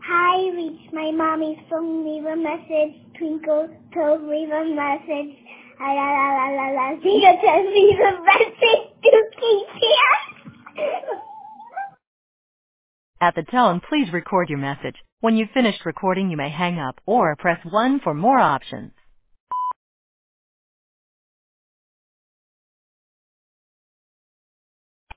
Hi, reach my mommy's phone, leave a message. Twinkle, toes, leave a message. La la la la la la. Tingle toes, leave a message. Dookie cheers. At the tone, please record your message. When you've finished recording, you may hang up or press 1 for more options.